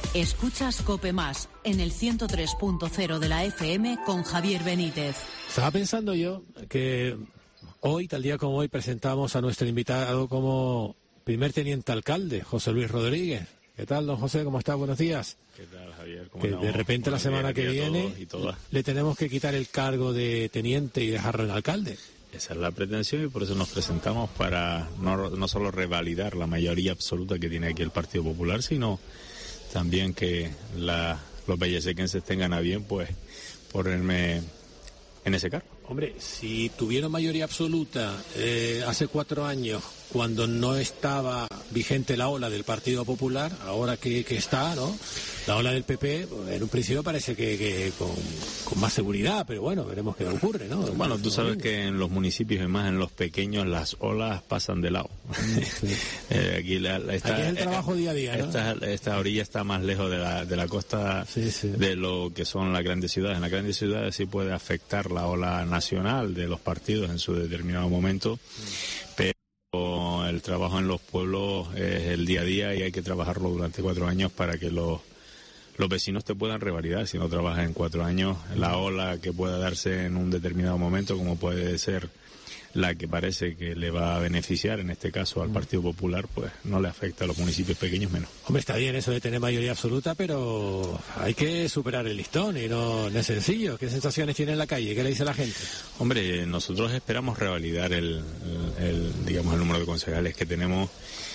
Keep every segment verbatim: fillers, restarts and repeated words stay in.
Escuchas COPE Más en el ciento tres punto cero de la F M con Javier Benítez. Estaba pensando yo que hoy, tal día como hoy, presentamos a nuestro invitado como primer teniente alcalde, José Luis Rodríguez. ¿Qué tal, don José? ¿Cómo está? Buenos días. ¿Qué tal, Javier? ¿Cómo que andamos? de repente Buenos la semana días, que viene y todas. le tenemos que quitar el cargo de teniente y dejarlo en alcalde. Esa es la pretensión y por eso nos presentamos para no, no solo revalidar la mayoría absoluta que tiene aquí el Partido Popular, sino también que la, los vallesequenses tengan a bien pues ponerme en ese cargo. Hombre, si tuvieron mayoría absoluta eh, hace cuatro años, cuando no estaba vigente la ola del Partido Popular, ahora que, que está, ¿no? La ola del P P, en un principio parece que, que con, con más seguridad, pero bueno, veremos qué ocurre, ¿no? Bueno, tú sabes que en los municipios, y más en los pequeños, las olas pasan de lado. Sí. eh, aquí, la, la, esta, aquí es el trabajo eh, día a día, ¿no? Esta, esta orilla está más lejos de la, de la costa sí, sí. de lo que son las grandes ciudades. En las grandes ciudades sí puede afectar la ola nacional de los partidos en su determinado momento, mm. pero el trabajo en los pueblos es el día a día y hay que trabajarlo durante cuatro años para que los los vecinos te puedan revalidar. Si no trabajas en cuatro años, la ola que pueda darse en un determinado momento, como puede ser la que parece que le va a beneficiar, en este caso al Partido Popular, pues no le afecta a los municipios pequeños menos. Hombre, está bien eso de tener mayoría absoluta, pero hay que superar el listón y no, no es sencillo. ¿Qué sensaciones tiene en la calle? ¿Qué le dice la gente? Hombre, nosotros esperamos revalidar el, el, el digamos, el número de concejales que tenemos.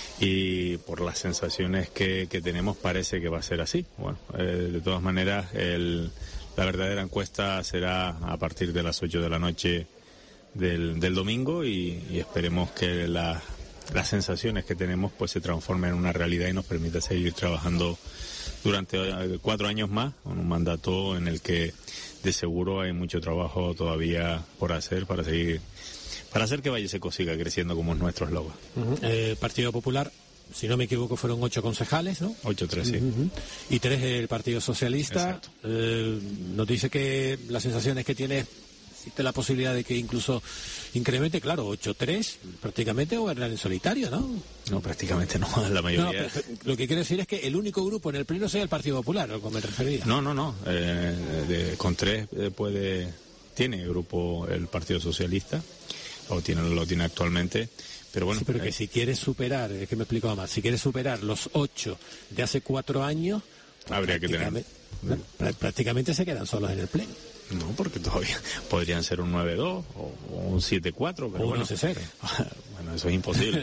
Y por las sensaciones que, que tenemos parece que va a ser así. Bueno, eh, de todas maneras, el, la verdadera encuesta será a partir de las ocho de la noche del, del domingo y, y esperemos que la, las sensaciones que tenemos pues se transformen en una realidad y nos permita seguir trabajando durante cuatro años más, con un mandato en el que de seguro hay mucho trabajo todavía por hacer para seguir para hacer que Valleseco siga creciendo como es nuestro eslogan. Uh-huh. El Partido Popular, si no me equivoco, fueron ocho concejales, ¿no? Ocho, tres, sí. Uh-huh. Y tres del Partido Socialista. Eh, nos dice que las sensaciones que tiene, existe la posibilidad de que incluso incremente, claro, ocho tres, prácticamente gobernar en solitario, ¿no? No, prácticamente no, la mayoría. No, pero, pero, lo que quiero decir es que el único grupo en el pleno sea el Partido Popular, a lo que me refería. No, no, no. Eh, de, con tres eh, puede, tiene grupo el Partido Socialista. O tiene, lo tiene actualmente, pero bueno. Sí, pero que eh, si quieres superar, es que me explicaba más, si quieres superar los ocho de hace cuatro años, habría que tener. ¿no? Prácticamente se quedan solos en el pleno. No, porque todavía podrían ser un nueve dos o, o un siete cuatro, pero o bueno. un once cero. Bueno, eso es imposible.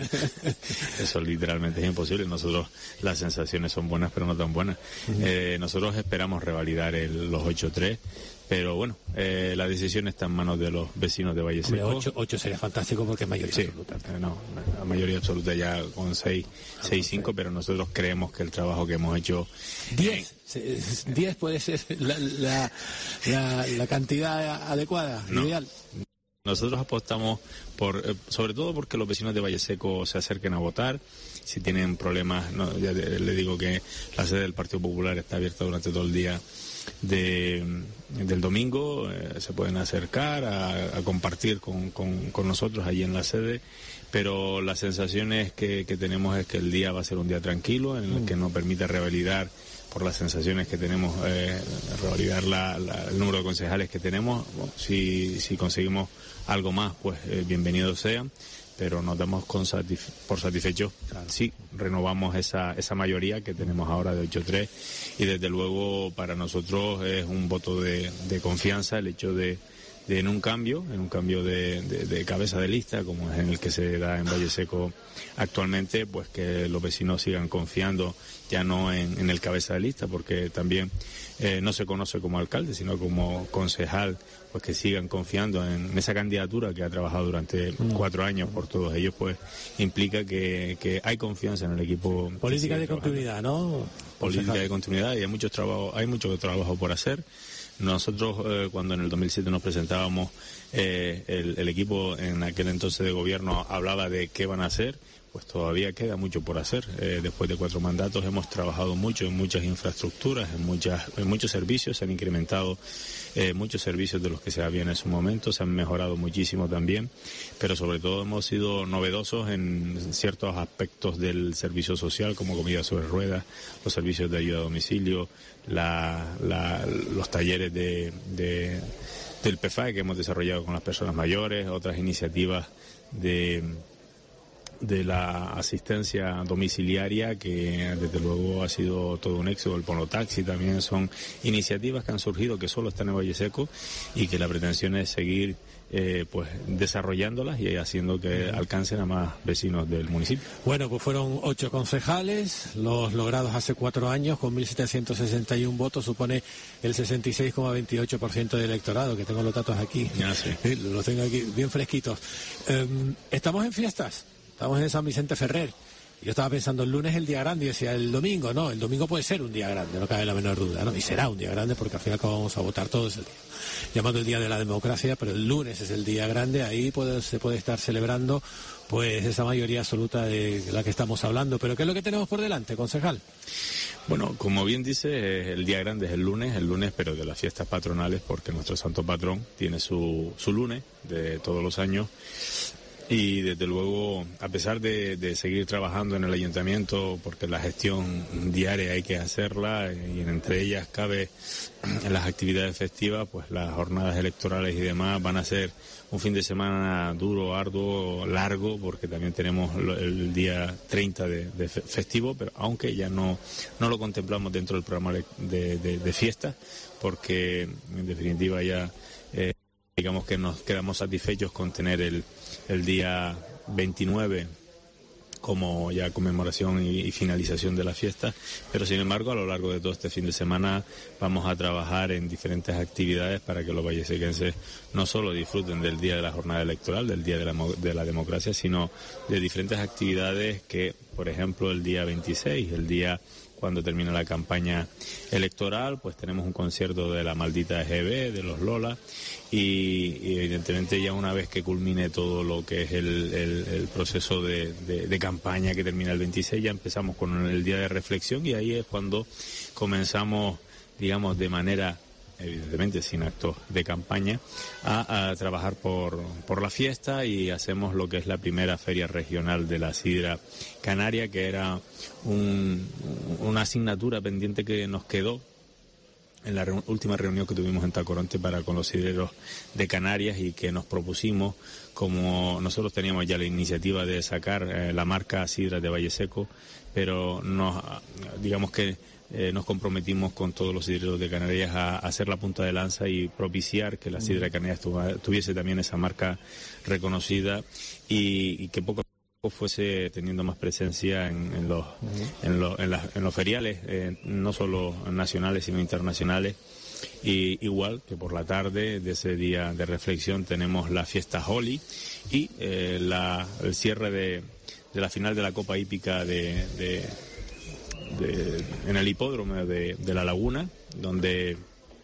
Eso literalmente es imposible. Nosotros, las sensaciones son buenas, pero no tan buenas. Uh-huh. Eh, nosotros esperamos revalidar el, los ocho tres. Pero bueno, eh, la decisión está en manos de los vecinos de Valleseco. ocho sería fantástico porque es mayoría sí, absoluta. No, la mayoría absoluta ya con seis, cinco, pero nosotros creemos que el trabajo que hemos hecho... diez, diez puede ser la, la, la, la cantidad adecuada, no. ideal. Nosotros apostamos por, eh, sobre todo porque los vecinos de Valleseco se acerquen a votar. Si tienen problemas, no, ya le digo que la sede del Partido Popular está abierta durante todo el día de, del domingo, eh, se pueden acercar a, a compartir con, con, con nosotros allí en la sede, pero las sensaciones que, que tenemos es que el día va a ser un día tranquilo, en el que nos permite revalidar, por las sensaciones que tenemos, eh, revalidar la, la, el número de concejales que tenemos. Bueno, si, si conseguimos algo más, pues eh, bienvenidos sean, pero nos damos con satisfe- por satisfechos claro. Si renovamos esa esa mayoría que tenemos ahora de ocho tres, y desde luego para nosotros es un voto de, de confianza el hecho de, de en un cambio, en un cambio de, de, de cabeza de lista, como es en el que se da en Valleseco actualmente, pues que los vecinos sigan confiando ya no en, en el cabeza de lista, porque también eh, no se conoce como alcalde, sino como concejal, pues que sigan confiando en esa candidatura que ha trabajado durante mm. cuatro años por todos ellos, pues implica que, que hay confianza en el equipo. Política de continuidad, ¿no? Política concejal. de continuidad, y hay muchos trabajo, hay mucho trabajo por hacer. Nosotros, eh, cuando en el dos mil siete nos presentábamos, eh, el, el equipo en aquel entonces de gobierno hablaba de qué van a hacer, pues todavía queda mucho por hacer. Eh, después de cuatro mandatos hemos trabajado mucho en muchas infraestructuras, en muchas, en muchos servicios, se han incrementado eh, muchos servicios de los que se habían en su momento, se han mejorado muchísimo también, pero sobre todo hemos sido novedosos en ciertos aspectos del servicio social, como comida sobre ruedas, los servicios de ayuda a domicilio, la, la, los talleres de, de, del P F A E que hemos desarrollado con las personas mayores, otras iniciativas de de la asistencia domiciliaria, que desde luego ha sido todo un éxito. El Ponotaxi también son iniciativas que han surgido, que solo están en Valle Seco, y que la pretensión es seguir eh, pues desarrollándolas y haciendo que alcancen a más vecinos del municipio. Bueno, pues fueron ocho concejales, los logrados hace cuatro años, con mil setecientos sesenta y uno votos, supone el sesenta y seis coma veintiocho por ciento del electorado, que tengo los datos aquí. Ya, sí. Sí, los tengo aquí bien fresquitos. Eh, ¿Estamos en fiestas? Estamos en San Vicente Ferrer. Yo estaba pensando, el lunes es el día grande, y decía, el domingo, no, el domingo puede ser un día grande, no cabe la menor duda, ¿no? Y será un día grande porque al final vamos a votar todos el día, llamando el Día de la Democracia, pero el lunes es el día grande, ahí puede, se puede estar celebrando pues esa mayoría absoluta de la que estamos hablando. Pero ¿qué es lo que tenemos por delante, concejal? Bueno, como bien dice, el día grande es el lunes, el lunes, pero de las fiestas patronales, porque nuestro santo patrón tiene su, su lunes de todos los años. Y desde luego, a pesar de, de seguir trabajando en el ayuntamiento, porque la gestión diaria hay que hacerla, y entre ellas cabe en las actividades festivas, pues las jornadas electorales y demás van a ser un fin de semana duro, arduo, largo, porque también tenemos el día treinta de, de festivo, pero aunque ya no, no lo contemplamos dentro del programa de, de, de fiestas, porque en definitiva ya eh, digamos que nos quedamos satisfechos con tener el el día veintinueve como ya conmemoración y, y finalización de la fiesta, pero sin embargo a lo largo de todo este fin de semana vamos a trabajar en diferentes actividades para que los vallesequenses no solo disfruten del día de la jornada electoral, del día de la, de la democracia, sino de diferentes actividades que, por ejemplo, el día veintiséis, el día cuando termina la campaña electoral, pues tenemos un concierto de la maldita E G B, de los Lola, y, y evidentemente ya una vez que culmine todo lo que es el, el, el proceso de, de, de campaña que termina el veintiséis, ya empezamos con el día de reflexión, y ahí es cuando comenzamos, digamos, de manera evidentemente sin actos de campaña, a, a trabajar por, por la fiesta, y hacemos lo que es la primera feria regional de la sidra canaria, que era un, una asignatura pendiente que nos quedó en la re- última reunión que tuvimos en Tacoronte para con los sidreros de Canarias, y que nos propusimos, como nosotros teníamos ya la iniciativa de sacar eh, la marca sidra de Valle Seco, pero nos, digamos que Eh, nos comprometimos con todos los sidreros de Canarias a, a hacer la punta de lanza y propiciar que la sidra de Canarias tuva, tuviese también esa marca reconocida, y, y que poco a poco fuese teniendo más presencia en, en, los, uh-huh. en, lo, en, la, en los feriales, eh, no solo nacionales sino internacionales. Y igual que por la tarde de ese día de reflexión tenemos la fiesta Holi y eh, la, el cierre de, de la final de la Copa Hípica de... de De, en el hipódromo de, de La Laguna, donde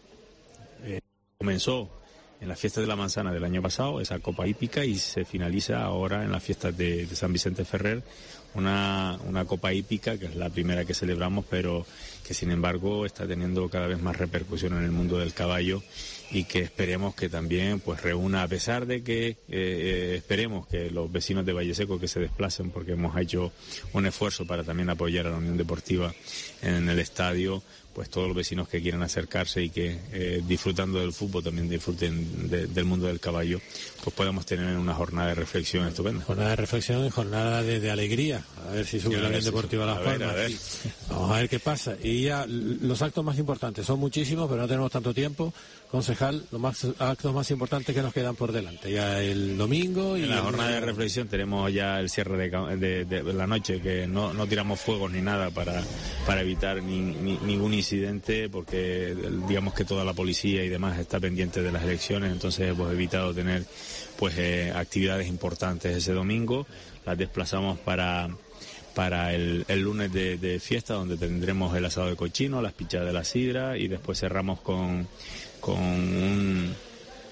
eh, comenzó en la fiesta de la manzana del año pasado esa copa hípica, y se finaliza ahora en las fiestas de, de San Vicente Ferrer, una, una copa hípica que es la primera que celebramos, pero que sin embargo está teniendo cada vez más repercusión en el mundo del caballo, y que esperemos que también pues reúna, a pesar de que eh, esperemos que los vecinos de Valle Seco que se desplacen, porque hemos hecho un esfuerzo para también apoyar a la Unión Deportiva en el estadio, pues todos los vecinos que quieran acercarse y que eh, disfrutando del fútbol también disfruten de, del mundo del caballo, pues podamos tener una jornada de reflexión estupenda. Jornada de reflexión y jornada de, de alegría, a ver si sube la Unión Deportiva a Las Palmas. A ver, a ver. Vamos a ver qué pasa. Y ya los actos más importantes son muchísimos, pero no tenemos tanto tiempo. Concejal, los más, actos más importantes que nos quedan por delante, ya el domingo. Y en la el... jornada de reflexión tenemos ya el cierre de, de, de la noche, que no, no tiramos fuegos ni nada para, para evitar ni, ni, ningún incidente, porque digamos que toda la policía y demás está pendiente de las elecciones, entonces hemos evitado tener pues eh, actividades importantes ese domingo. Las desplazamos para para el, el lunes de, de fiesta, donde tendremos el asado de cochino, las pichas de la sidra, y después cerramos con con un,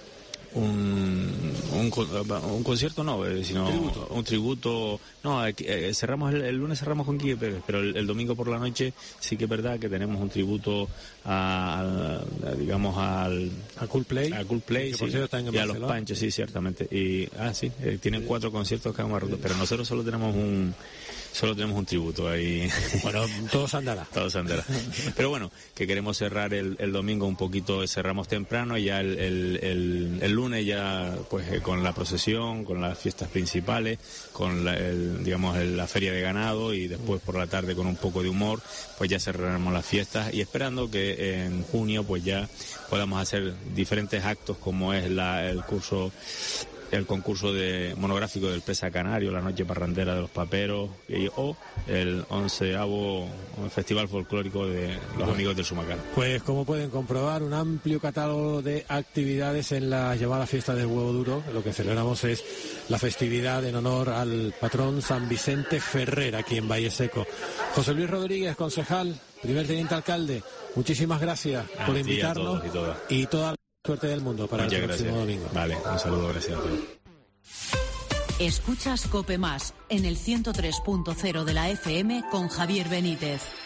un, un, un concierto no, sino tributo. un tributo. No, eh, cerramos el, el lunes cerramos con Quique Pérez, pero el, el domingo por la noche sí que es verdad que tenemos un tributo a, a, a digamos al a Coldplay, a Coldplay, que por sí, cierto están en y a los Barcelona. Panchos, sí, ciertamente. Y ah, sí, eh, tienen cuatro conciertos cada uno, pero nosotros solo tenemos un solo tenemos un tributo ahí. Bueno, todos andará. Todos andará. Pero bueno, que queremos cerrar el, el domingo un poquito, cerramos temprano, ya el, el, el, el lunes ya pues eh, con la procesión, con las fiestas principales, con la, el, digamos el, la feria de ganado, y después por la tarde con un poco de humor, pues ya cerraremos las fiestas, y esperando que en junio pues ya podamos hacer diferentes actos, como es la, el curso el concurso de monográfico del Pesa Canario, la noche parrandera de los paperos, y, o el onceavo festival folclórico de los amigos del Sumacán. Pues como pueden comprobar, un amplio catálogo de actividades en la llamada fiesta del huevo duro. Lo que celebramos es la festividad en honor al patrón San Vicente Ferrer aquí en Valle Seco. José Luis Rodríguez, concejal, primer teniente alcalde, muchísimas gracias a por ti, invitarnos, a todos y todas. y toda la suerte del mundo para Muchas el próximo gracias. domingo. Vale, un saludo, gracias a todos. Escuchas COPE Más en el ciento tres punto cero de la F M con Javier Benítez.